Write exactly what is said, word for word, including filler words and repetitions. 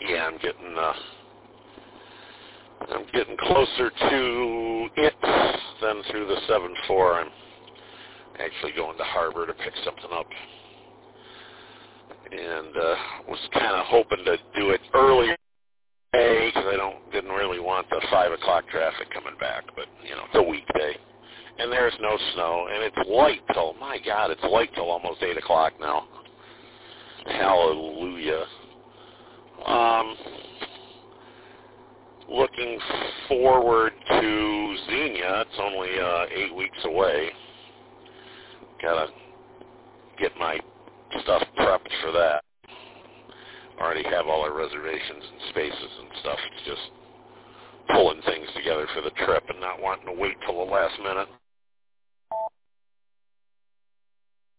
yeah, I'm getting uh, I'm getting closer to it than through the seven four. I'm actually going to Harbor to pick something up, and uh, was kind of hoping to do it earlier because I don't didn't really want the five o'clock traffic coming back. But you know, it's a weekday, and there's no snow, and it's light till my God, it's light till almost eight o'clock now. Hallelujah. Um, looking forward to Xenia. It's only uh, eight weeks away. Gotta get my stuff prepped for that. Already have all our reservations and spaces and stuff. It's just pulling things together for the trip and not wanting to wait till the last minute.